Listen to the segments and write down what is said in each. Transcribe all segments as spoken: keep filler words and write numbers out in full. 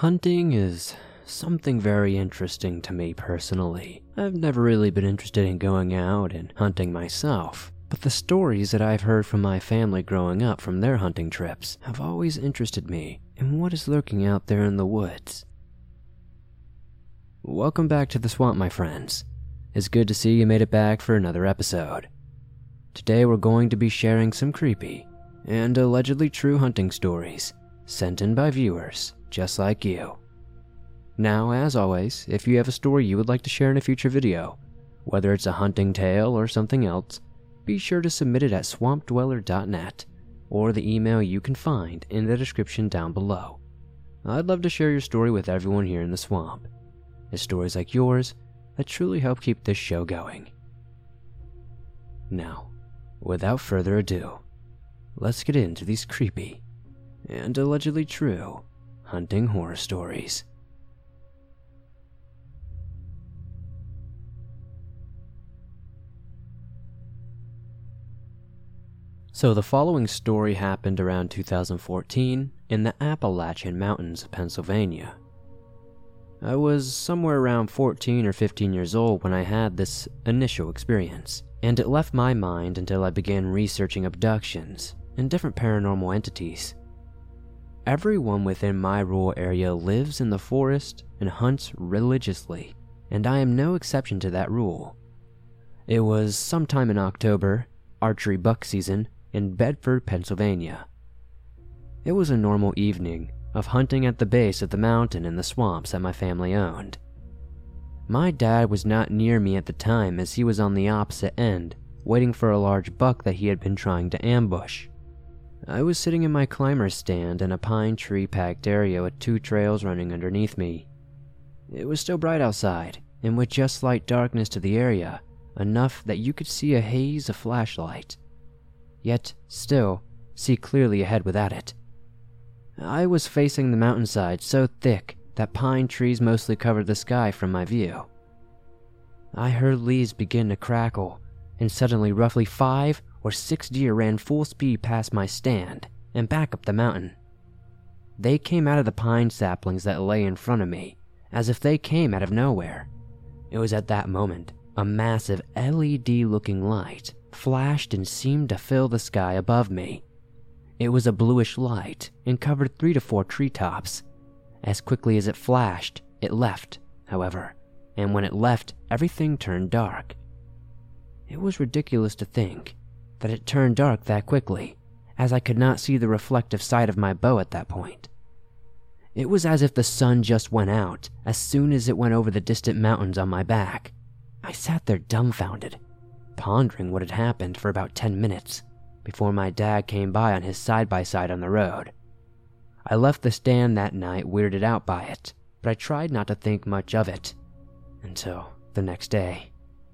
Hunting is something very interesting to me personally. I've never really been interested in going out and hunting myself, but the stories that I've heard from my family growing up from their hunting trips have always interested me in what is lurking out there in the woods. Welcome back to the swamp, my friends. It's good to see you made it back for another episode. Today we're going to be sharing some creepy and allegedly true hunting stories sent in by viewers just like you. Now, as always, if you have a story you would like to share in a future video, whether it's a hunting tale or something else, be sure to submit it at swamp dweller dot net or the email you can find in the description down below. I'd love to share your story with everyone here in the swamp. It's stories like yours that truly help keep this show going. Now, without further ado, let's get into these creepy and allegedly true hunting horror stories. So the following story happened around two thousand fourteen in the Appalachian Mountains of Pennsylvania. I was somewhere around fourteen or fifteen years old when I had this initial experience, and it left my mind until I began researching abductions and different paranormal entities. Everyone within my rural area lives in the forest and hunts religiously, and I am no exception to that rule. It was sometime in October, archery buck season, in Bedford, Pennsylvania. It was a normal evening of hunting at the base of the mountain in the swamps that my family owned. My dad was not near me at the time as he was on the opposite end, waiting for a large buck that he had been trying to ambush. I was sitting in my climber's stand in a pine tree-packed area with two trails running underneath me. It was still bright outside, and with just slight darkness to the area, enough that you could see a haze of flashlight, yet still see clearly ahead without it. I was facing the mountainside so thick that pine trees mostly covered the sky from my view. I heard leaves begin to crackle, and suddenly roughly five or six deer ran full speed past my stand and back up the mountain. They came out of the pine saplings that lay in front of me, as if they came out of nowhere. It was at that moment a massive L E D-looking light flashed and seemed to fill the sky above me. It was a bluish light and covered three to four treetops. As quickly as it flashed, it left, however, and when it left, everything turned dark. It was ridiculous to think that it turned dark that quickly, as I could not see the reflective side of my bow at that point. It was as if the sun just went out as soon as it went over the distant mountains on my back. I sat there dumbfounded, pondering what had happened for about ten minutes before my dad came by on his side-by-side on the road. I left the stand that night weirded out by it, but I tried not to think much of it until the next day.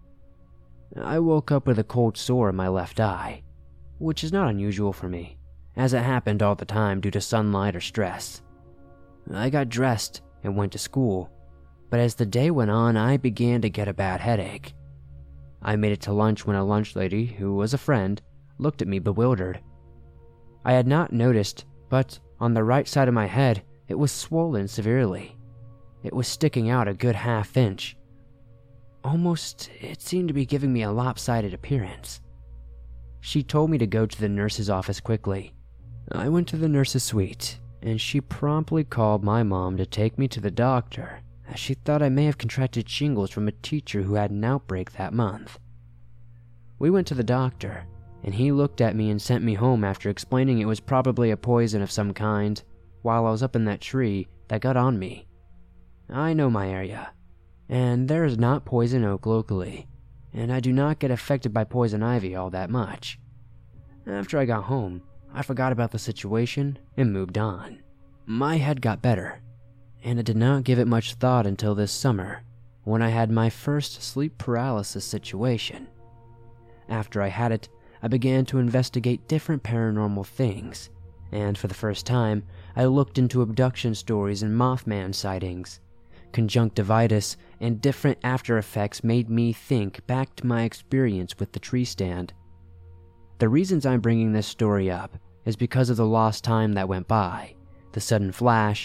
I woke up with a cold sore in my left eye, which is not unusual for me, as it happened all the time due to sunlight or stress. I got dressed and went to school, but as the day went on, I began to get a bad headache. I made it to lunch when a lunch lady, who was a friend, looked at me bewildered. I had not noticed, but on the right side of my head, it was swollen severely. It was sticking out a good half inch. Almost, it seemed to be giving me a lopsided appearance. She told me to go to the nurse's office quickly. I went to the nurse's suite, and she promptly called my mom to take me to the doctor, as she thought I may have contracted shingles from a teacher who had an outbreak that month. We went to the doctor, and he looked at me and sent me home after explaining it was probably a poison of some kind while I was up in that tree that got on me. I know my area, and there is not poison oak locally, and I do not get affected by poison ivy all that much. After I got home, I forgot about the situation and moved on. My head got better, and I did not give it much thought until this summer, when I had my first sleep paralysis situation. After I had it, I began to investigate different paranormal things, and for the first time, I looked into abduction stories and Mothman sightings. Conjunctivitis and different after effects made me think back to my experience with the tree stand. The reasons I'm bringing this story up is because of the lost time that went by, the sudden flash,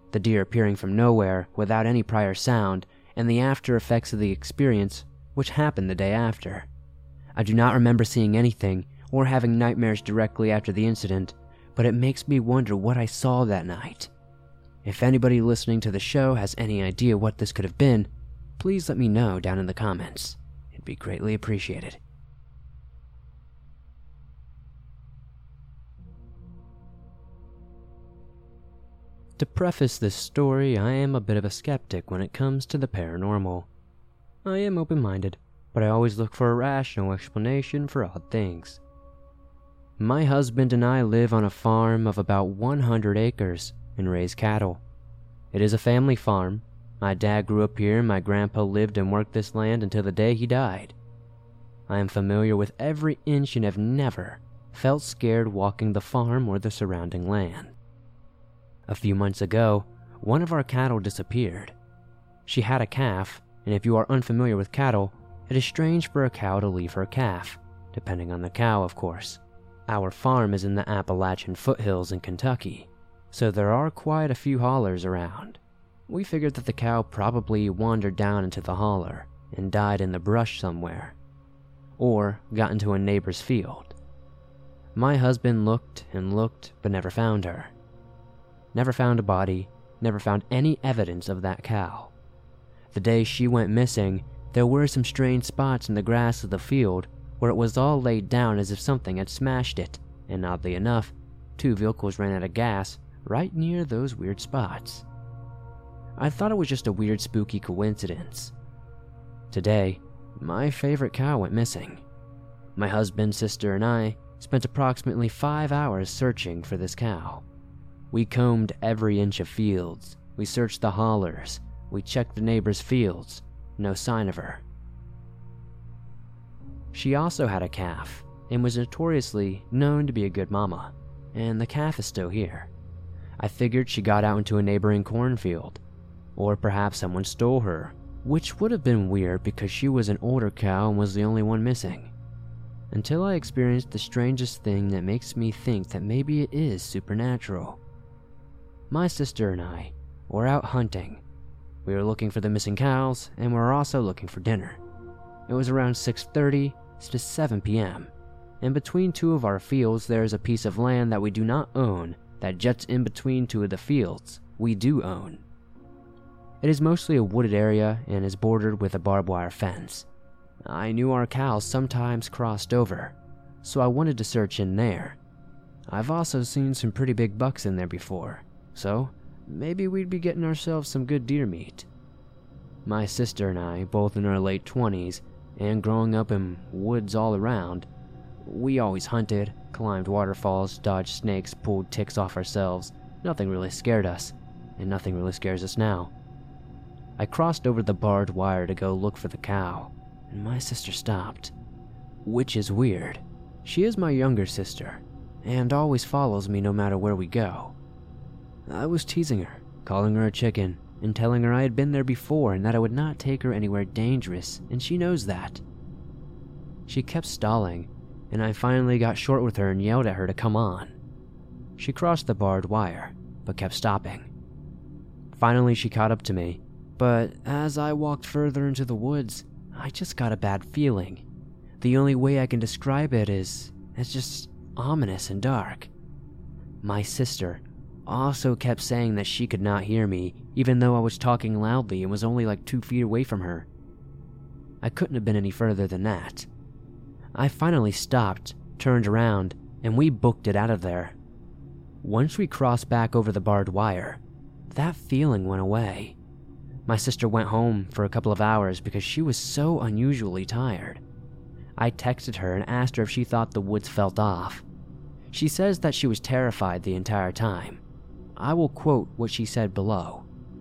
the deer appearing from nowhere without any prior sound, and the after effects of the experience, which happened the day after. I do not remember seeing anything or having nightmares directly after the incident, but it makes me wonder what I saw that night. If anybody listening to the show has any idea what this could have been, please let me know down in the comments. It'd be greatly appreciated. To preface this story, I am a bit of a skeptic when it comes to the paranormal. I am open-minded, but I always look for a rational explanation for odd things. My husband and I live on a farm of about one hundred acres and raise cattle. It is a family farm. My dad grew up here and my grandpa lived and worked this land until the day he died. I am familiar with every inch and have never felt scared walking the farm or the surrounding land. A few months ago, one of our cattle disappeared. She had a calf, and if you are unfamiliar with cattle, it is strange for a cow to leave her calf, depending on the cow, of course. Our farm is in the Appalachian foothills in Kentucky, so there are quite a few hollers around. We figured that the cow probably wandered down into the holler and died in the brush somewhere, or got into a neighbor's field. My husband looked and looked but never found her. Never found a body, never found any evidence of that cow. The day she went missing, there were some strange spots in the grass of the field where it was all laid down as if something had smashed it, and oddly enough, two vehicles ran out of gas right near those weird spots. I thought it was just a weird spooky coincidence. Today, my favorite cow went missing. My husband, sister, and I spent approximately five hours searching for this cow. We combed every inch of fields, we searched the hollers, we checked the neighbors' fields, no sign of her. She also had a calf, and was notoriously known to be a good mama, and the calf is still here. I figured she got out into a neighboring cornfield, or perhaps someone stole her, which would have been weird because she was an older cow and was the only one missing. Until I experienced the strangest thing that makes me think that maybe it is supernatural. My sister and I were out hunting. We were looking for the missing cows, and we were also looking for dinner. It was around six thirty to seven p m, and between two of our fields there is a piece of land that we do not own that juts in between two of the fields we do own. It is mostly a wooded area and is bordered with a barbed wire fence. I knew our cows sometimes crossed over, so I wanted to search in there. I've also seen some pretty big bucks in there before, so maybe we'd be getting ourselves some good deer meat. My sister and I, both in our late twenties, and growing up in woods all around, we always hunted, climbed waterfalls, dodged snakes, pulled ticks off ourselves. Nothing really scared us, and nothing really scares us now. I crossed over the barbed wire to go look for the cow, and my sister stopped. Which is weird. She is my younger sister, and always follows me no matter where we go. I was teasing her, calling her a chicken, and telling her I had been there before and that I would not take her anywhere dangerous, and she knows that. She kept stalling, and I finally got short with her and yelled at her to come on. She crossed the barbed wire, but kept stopping. Finally, she caught up to me, but as I walked further into the woods, I just got a bad feeling. The only way I can describe it is as just ominous and dark. My sister also kept saying that she could not hear me, even though I was talking loudly and was only like two feet away from her. I couldn't have been any further than that. I finally stopped, turned around, and we booked it out of there. Once we crossed back over the barbed wire, that feeling went away. My sister went home for a couple of hours because she was so unusually tired. I texted her and asked her if she thought the woods felt off. She says that she was terrified the entire time. I will quote what she said below.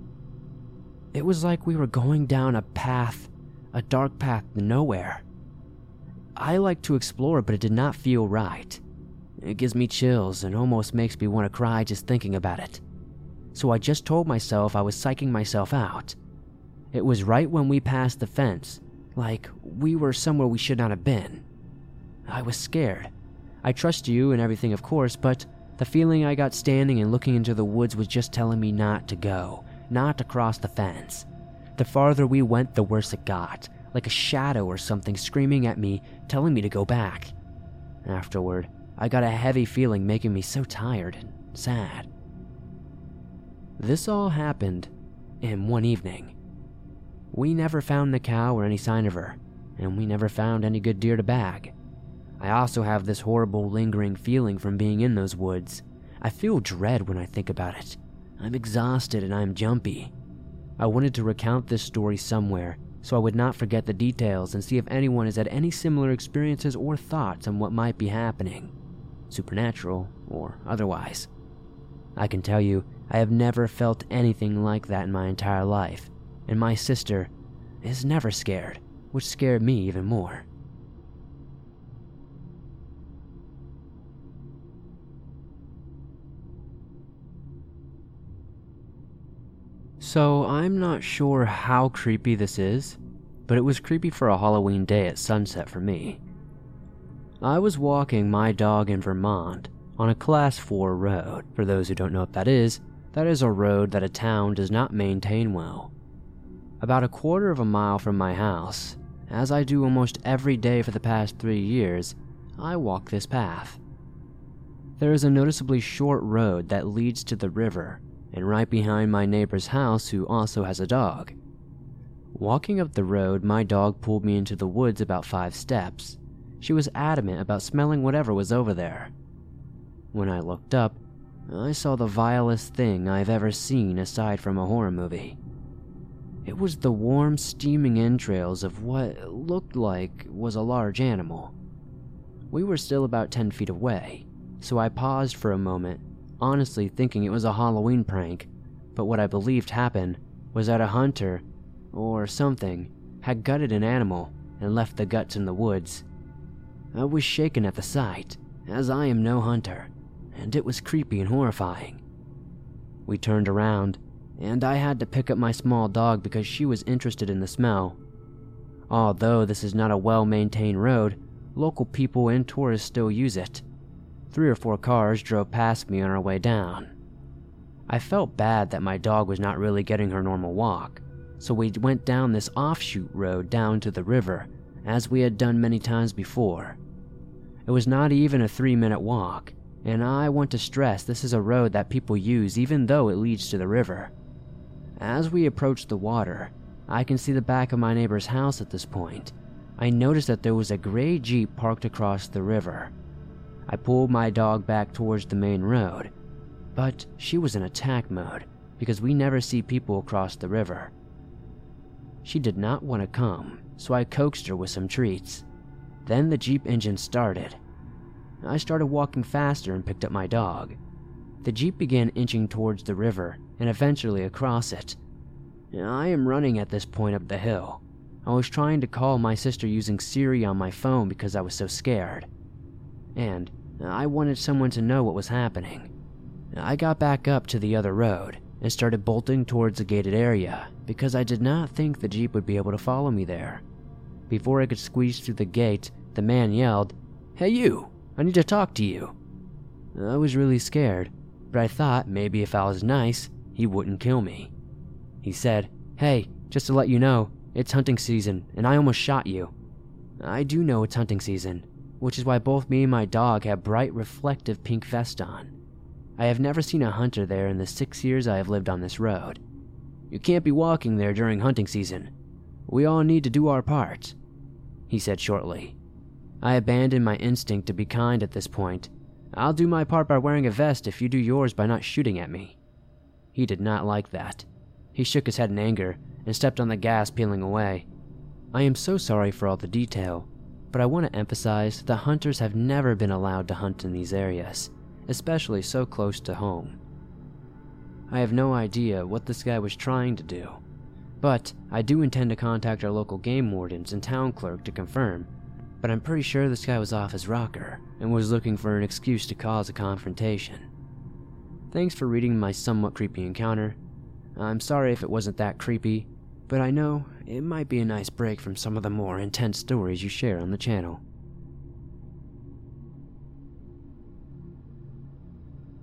"It was like we were going down a path, a dark path to nowhere. I like to explore, but it did not feel right. It gives me chills and almost makes me want to cry just thinking about it. So I just told myself I was psyching myself out. It was right when we passed the fence, like we were somewhere we should not have been. I was scared. I trust you and everything, of course, but The feeling I got standing and looking into the woods was just telling me not to go, not to cross the fence. The farther we went, the worse it got, like a shadow or something screaming at me, telling me to go back. Afterward, I got a heavy feeling making me so tired and sad. This all happened in one evening. We never found the cow or any sign of her, and we never found any good deer to bag. I also have this horrible lingering feeling from being in those woods. I feel dread when I think about it. I'm exhausted and I'm jumpy. I wanted to recount this story somewhere so I would not forget the details and see if anyone has had any similar experiences or thoughts on what might be happening, supernatural or otherwise. I can tell you, I have never felt anything like that in my entire life, and my sister is never scared, which scared me even more. So I'm not sure how creepy this is, but it was creepy for a Halloween day at sunset for me. I was walking my dog in Vermont on a class four road. For those who don't know what that is, that is a road that a town does not maintain well. About a quarter of a mile from my house, as I do almost every day for the past three years, I walk this path. There is a noticeably short road that leads to the river, and right behind my neighbor's house, who also has a dog. Walking up the road, my dog pulled me into the woods about five steps. She was adamant about smelling whatever was over there. When I looked up, I saw the vilest thing I've ever seen aside from a horror movie. It was the warm, steaming entrails of what looked like was a large animal. We were still about ten feet away, so I paused for a moment, honestly thinking it was a Halloween prank, but what I believed happened was that a hunter, or something, had gutted an animal and left the guts in the woods. I was shaken at the sight, as I am no hunter, and it was creepy and horrifying. We turned around, and I had to pick up my small dog because she was interested in the smell. Although this is not a well-maintained road, local people and tourists still use it. Three or four cars drove past me on our way down. I felt bad that my dog was not really getting her normal walk, so we went down this offshoot road down to the river, as we had done many times before. It was not even a three-minute walk, and I want to stress this is a road that people use even though it leads to the river. As we approached the water, I can see the back of my neighbor's house at this point. I noticed that there was a gray Jeep parked across the river. I pulled my dog back towards the main road, but she was in attack mode because we never see people across the river. She did not want to come, so I coaxed her with some treats. Then the Jeep engine started. I started walking faster and picked up my dog. The Jeep began inching towards the river and eventually across it. I am running at this point up the hill. I was trying to call my sister using Siri on my phone because I was so scared. And I wanted someone to know what was happening. I got back up to the other road and started bolting towards the gated area because I did not think the Jeep would be able to follow me there. Before I could squeeze through the gate, the man yelled, "Hey you, I need to talk to you." I was really scared, but I thought maybe if I was nice, he wouldn't kill me. He said, "Hey, just to let you know, it's hunting season and I almost shot you." I do know it's hunting season, which is why both me and my dog have bright reflective pink vests on. I have never seen a hunter there in the six years I have lived on this road. "You can't be walking there during hunting season. We all need to do our part," he said shortly. I abandoned my instinct to be kind at this point. "I'll do my part by wearing a vest if you do yours by not shooting at me." He did not like that. He shook his head in anger and stepped on the gas, peeling away. I am so sorry for all the detail, but I want to emphasize that hunters have never been allowed to hunt in these areas, especially so close to home. I have no idea what this guy was trying to do, but I do intend to contact our local game wardens and town clerk to confirm, but I'm pretty sure this guy was off his rocker and was looking for an excuse to cause a confrontation. Thanks for reading my somewhat creepy encounter. I'm sorry if it wasn't that creepy, but I know it might be a nice break from some of the more intense stories you share on the channel.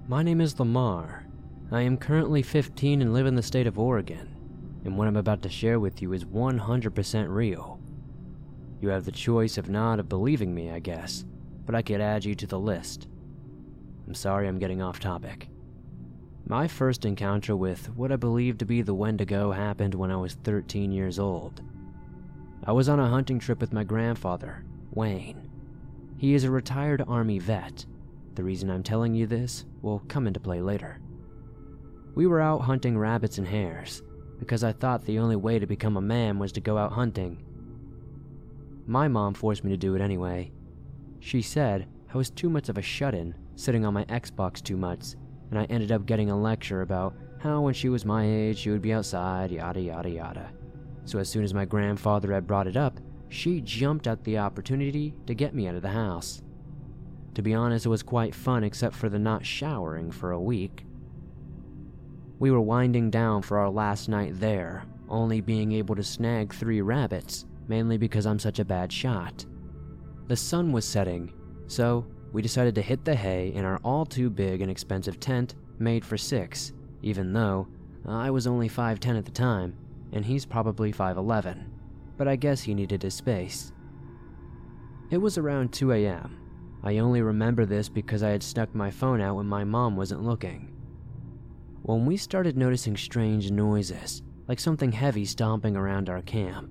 My name is Lamar. I am currently fifteen and live in the state of Oregon, and what I'm about to share with you is one hundred percent real. You have the choice of not of believing me, I guess, but I could add you to the list. I'm sorry I'm getting off topic. My first encounter with what I believe to be the Wendigo happened when I was thirteen years old. I was on a hunting trip with my grandfather, Wayne. He is a retired Army vet. The reason I'm telling you this will come into play later. We were out hunting rabbits and hares, because I thought the only way to become a man was to go out hunting. My mom forced me to do it anyway. She said I was too much of a shut-in, sitting on my Xbox too much, and I ended up getting a lecture about how when she was my age she would be outside, yada yada yada. So as soon as my grandfather had brought it up, she jumped at the opportunity to get me out of the house. To be honest, it was quite fun except for the not showering for a week. We were winding down for our last night there, only being able to snag three rabbits, mainly because I'm such a bad shot. The sun was setting, so we decided to hit the hay in our all too big and expensive tent made for six, even though I was only five ten at the time, and he's probably five eleven, but I guess he needed his space. It was around two a m I only remember this because I had snuck my phone out when my mom wasn't looking. When we started noticing strange noises, like something heavy stomping around our camp.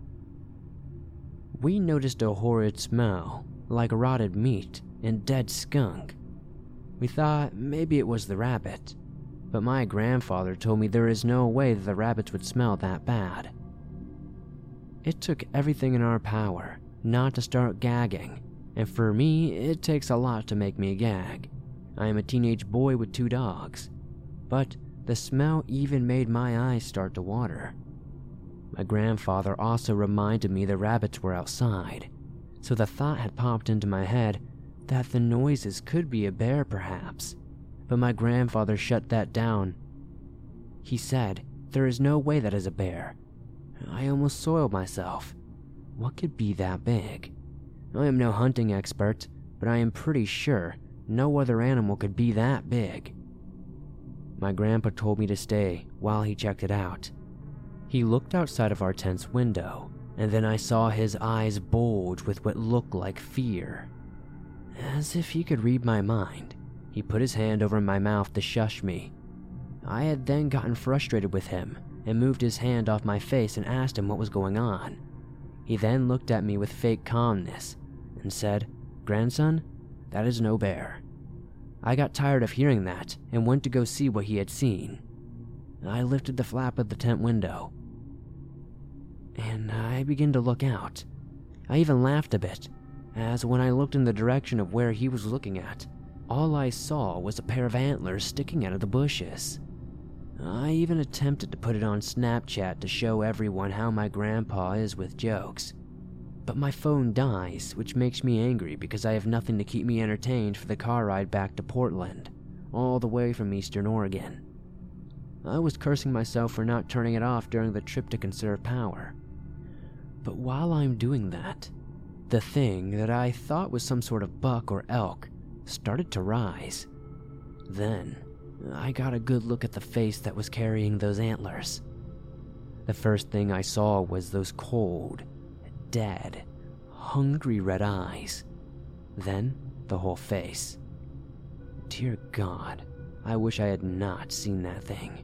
We noticed a horrid smell, like rotted meat and dead skunk. We thought maybe it was the rabbit, but my grandfather told me there is no way that the rabbits would smell that bad. It took everything in our power not to start gagging, and for me, it takes a lot to make me gag. I am a teenage boy with two dogs, but the smell even made my eyes start to water. My grandfather also reminded me the rabbits were outside, so the thought had popped into my head that the noises could be a bear perhaps, but my grandfather shut that down. He said, there is no way that is a bear. I almost soiled myself. What could be that big? I am no hunting expert, but I am pretty sure no other animal could be that big. My grandpa told me to stay while he checked it out. He looked outside of our tent's window, and then I saw his eyes bulge with what looked like fear. As if he could read my mind, he put his hand over my mouth to shush me. I had then gotten frustrated with him and moved his hand off my face and asked him what was going on. He then looked at me with fake calmness and said, "Grandson, that is no bear." I got tired of hearing that and went to go see what he had seen. I lifted the flap of the tent window, and I began to look out. I even laughed a bit, as when I looked in the direction of where he was looking at, all I saw was a pair of antlers sticking out of the bushes. I even attempted to put it on Snapchat to show everyone how my grandpa is with jokes. But my phone dies, which makes me angry because I have nothing to keep me entertained for the car ride back to Portland, all the way from Eastern Oregon. I was cursing myself for not turning it off during the trip to conserve power. But while I'm doing that, the thing that I thought was some sort of buck or elk started to rise. Then, I got a good look at the face that was carrying those antlers. The first thing I saw was those cold, dead, hungry red eyes. Then, the whole face. Dear God, I wish I had not seen that thing.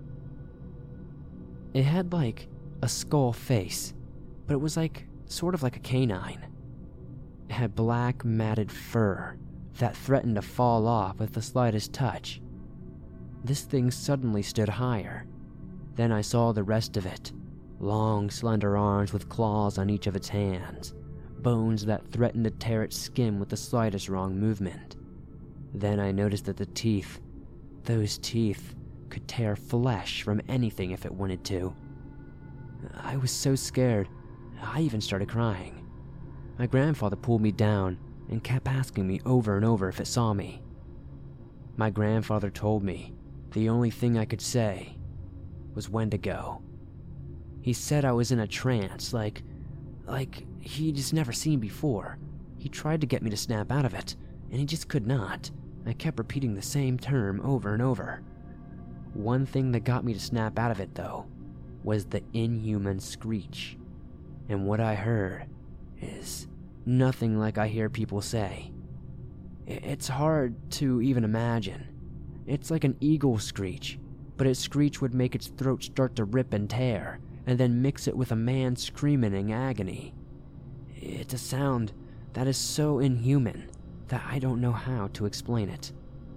It had like a skull face, but it was like, sort of like a canine. It had black matted fur that threatened to fall off with the slightest touch. This thing suddenly stood higher. Then I saw the rest of it. Long, slender arms with claws on each of its hands. Bones that threatened to tear its skin with the slightest wrong movement. Then I noticed that the teeth, those teeth, could tear flesh from anything if it wanted to. I was so scared, I even started crying. My grandfather pulled me down and kept asking me over and over if it saw me. My grandfather told me the only thing I could say was when to go. He said I was in a trance, like, like he'd just never seen before. He tried to get me to snap out of it, and he just could not. I kept repeating the same term over and over. One thing that got me to snap out of it, though, was the inhuman screech. And what I heard is nothing like I hear people say. It's hard to even imagine. It's like an eagle screech, but its screech would make its throat start to rip and tear, and then mix it with a man screaming in agony. It's a sound that is so inhuman that I don't know how to explain it.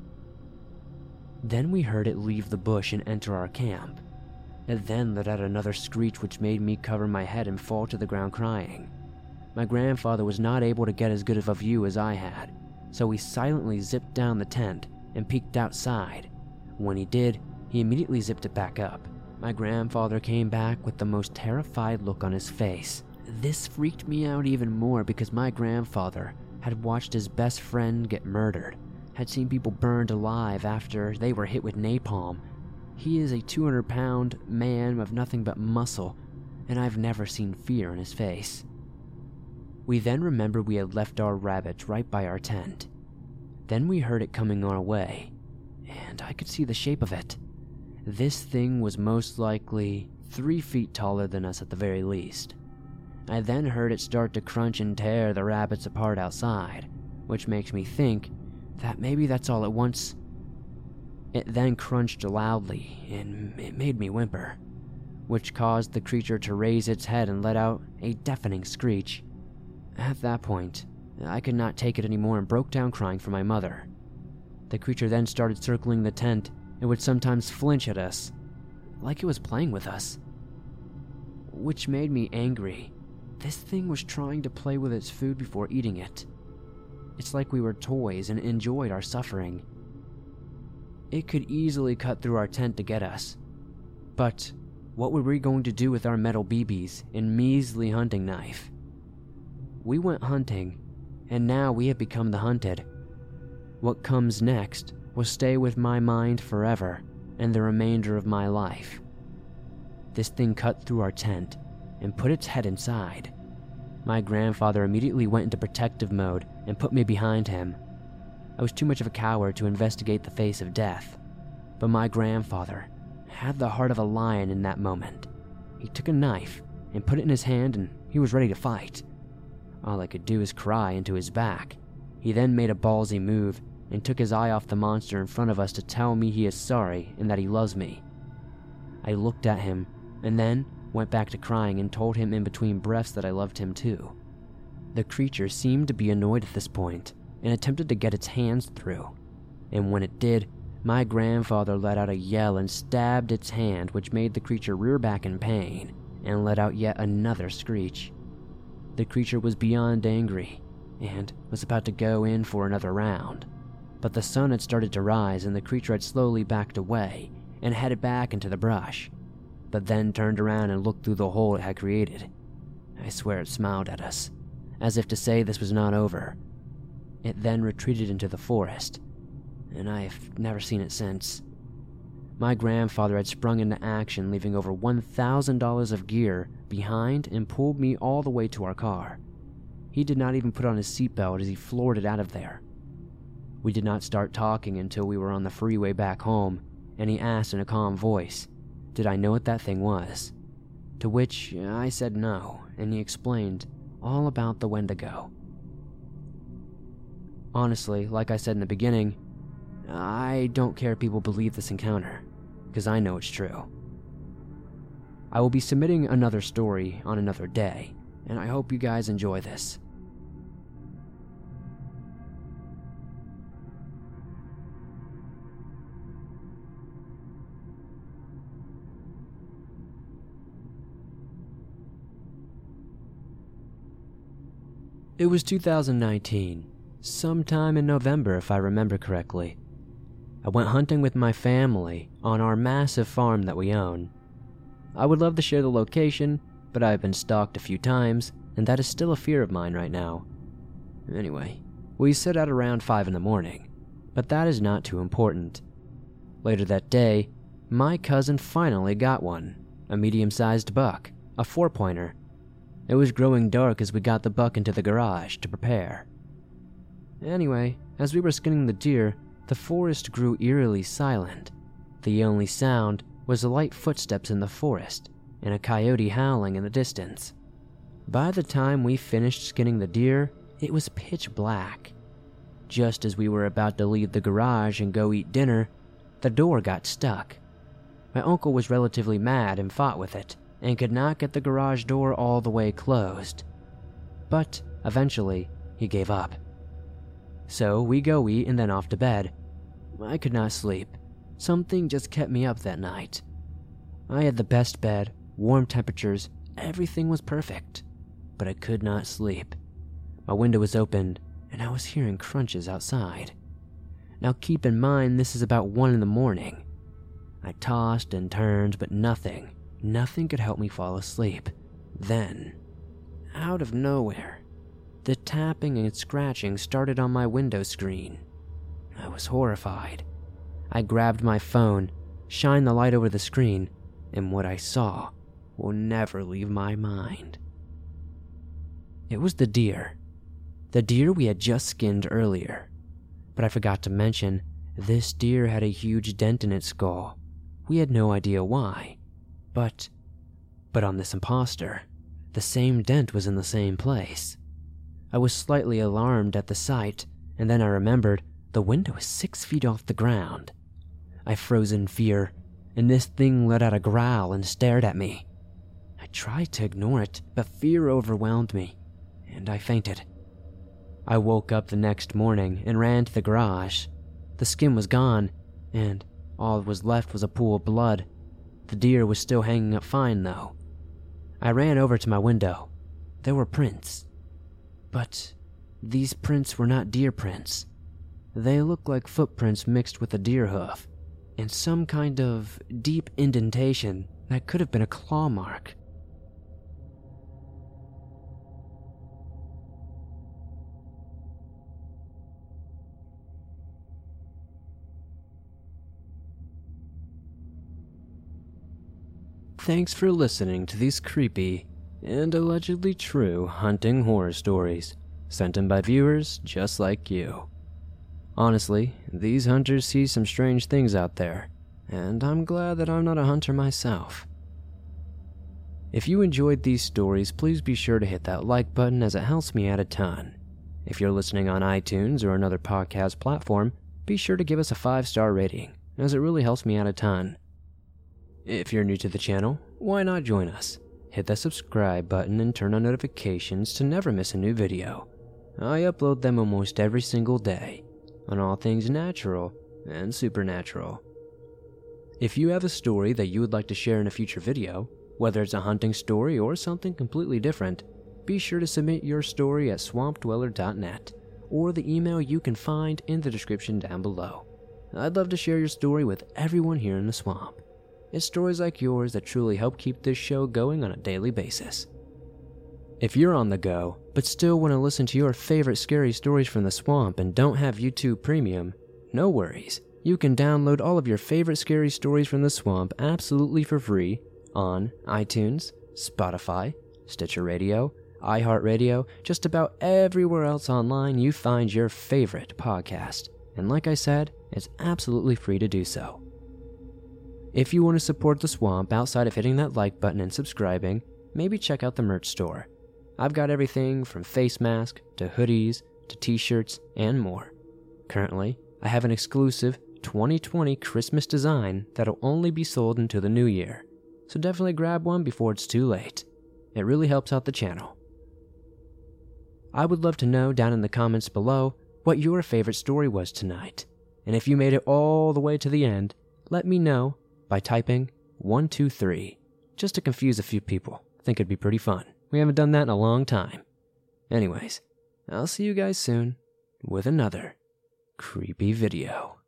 Then we heard it leave the bush and enter our camp. It then let out another screech which made me cover my head and fall to the ground crying. My grandfather was not able to get as good of a view as I had, so he silently zipped down the tent and peeked outside. When he did, he immediately zipped it back up. My grandfather came back with the most terrified look on his face. This freaked me out even more because my grandfather had watched his best friend get murdered, had seen people burned alive after they were hit with napalm. He is a two hundred pound man of nothing but muscle, and I've never seen fear in his face. We then remembered we had left our rabbit right by our tent. Then we heard it coming our way, and I could see the shape of it. This thing was most likely three feet taller than us at the very least. I then heard it start to crunch and tear the rabbits apart outside, which makes me think that maybe that's all at once. It then crunched loudly, and it made me whimper, which caused the creature to raise its head and let out a deafening screech. At that point, I could not take it anymore and broke down crying for my mother. The creature then started circling the tent and would sometimes flinch at us, like it was playing with us, which made me angry. This thing was trying to play with its food before eating it. It's like we were toys and enjoyed our suffering. It could easily cut through our tent to get us. But what were we going to do with our metal B Bs and measly hunting knife? We went hunting, and now we have become the hunted. What comes next will stay with my mind forever and the remainder of my life. This thing cut through our tent and put its head inside. My grandfather immediately went into protective mode and put me behind him. I was too much of a coward to investigate the face of death, but my grandfather had the heart of a lion in that moment. He took a knife and put it in his hand, and he was ready to fight. All I could do is cry into his back. He then made a ballsy move and took his eye off the monster in front of us to tell me he is sorry and that he loves me. I looked at him and then went back to crying and told him in between breaths that I loved him too. The creature seemed to be annoyed at this point and attempted to get its hands through, and when it did, my grandfather let out a yell and stabbed its hand, which made the creature rear back in pain and let out yet another screech. The creature was beyond angry and was about to go in for another round, but the sun had started to rise and the creature had slowly backed away and headed back into the brush, but then turned around and looked through the hole it had created. I swear it smiled at us, as if to say this was not over. It then retreated into the forest, and I have never seen it since. My grandfather had sprung into action, leaving over one thousand dollars of gear behind and pulled me all the way to our car. He did not even put on his seatbelt as he floored it out of there. We did not start talking until we were on the freeway back home, and he asked in a calm voice, did I know what that thing was? To which I said no, and he explained all about the Wendigo. Honestly, like I said in the beginning, I don't care if people believe this encounter, because I know it's true. I will be submitting another story on another day, and I hope you guys enjoy this. It was two thousand nineteen, sometime in November if I remember correctly. I went hunting with my family on our massive farm that we own. I would love to share the location, but I've been stalked a few times, and that is still a fear of mine right now. Anyway, we set out around five in the morning, but that is not too important. Later that day, my cousin finally got one, a medium-sized buck, a four-pointer. It was growing dark as we got the buck into the garage to prepare. Anyway, as we were skinning the deer, The forest grew eerily silent. The only sound was the light footsteps in the forest and a coyote howling in the distance. By the time we finished skinning the deer, it was pitch black. Just as we were about to leave the garage and go eat dinner, the door got stuck. My uncle was relatively mad and fought with it, and could not get the garage door all the way closed. But eventually, he gave up. So we go eat and then off to bed. I could not sleep. Something just kept me up that night. I had the best bed, warm temperatures, everything was perfect. But I could not sleep. My window was open, and I was hearing crunches outside. Now keep in mind this is about one in the morning. I tossed and turned, but nothing, nothing could help me fall asleep. Then, out of nowhere, the tapping and scratching started on my window screen. I was horrified. I grabbed my phone, shined the light over the screen, and what I saw will never leave my mind. It was the deer. The deer we had just skinned earlier. But I forgot to mention, this deer had a huge dent in its skull. We had no idea why. But, but on this imposter, the same dent was in the same place. I was slightly alarmed at the sight, and then I remembered the window was six feet off the ground. I froze in fear, and this thing let out a growl and stared at me. I tried to ignore it, but fear overwhelmed me, and I fainted. I woke up the next morning and ran to the garage. The skin was gone, and all that was left was a pool of blood. The deer was still hanging up fine, though. I ran over to my window. There were prints. But these prints were not deer prints. They looked like footprints mixed with a deer hoof, and some kind of deep indentation that could have been a claw mark. Thanks for listening to these creepy and allegedly true hunting horror stories sent in by viewers just like you. Honestly, these hunters see some strange things out there, and I'm glad that I'm not a hunter myself. If you enjoyed these stories, please be sure to hit that like button as it helps me out a ton. If you're listening on iTunes or another podcast platform, be sure to give us a five star rating, as it really helps me out a ton. If you're new to the channel, why not join us? Hit that subscribe button and turn on notifications to never miss a new video. I upload them almost every single day, on all things natural and supernatural. If you have a story that you would like to share in a future video, whether it's a hunting story or something completely different, be sure to submit your story at swamp dweller dot net or the email you can find in the description down below. I'd love to share your story with everyone here in the swamp. It's stories like yours that truly help keep this show going on a daily basis. If you're on the go, but still want to listen to your favorite scary stories from the swamp and don't have YouTube Premium, no worries. You can download all of your favorite scary stories from the swamp absolutely for free on iTunes, Spotify, Stitcher Radio, iHeartRadio, just about everywhere else online you find your favorite podcast. And like I said, it's absolutely free to do so. If you want to support the swamp outside of hitting that like button and subscribing, maybe check out the merch store. I've got everything from face masks to hoodies to t-shirts and more. Currently, I have an exclusive twenty twenty Christmas design that'll only be sold until the new year, so definitely grab one before it's too late. It really helps out the channel. I would love to know down in the comments below what your favorite story was tonight, and if you made it all the way to the end, let me know by typing one two three, just to confuse a few people. I think it'd be pretty fun. We haven't done that in a long time. Anyways, I'll see you guys soon with another creepy video.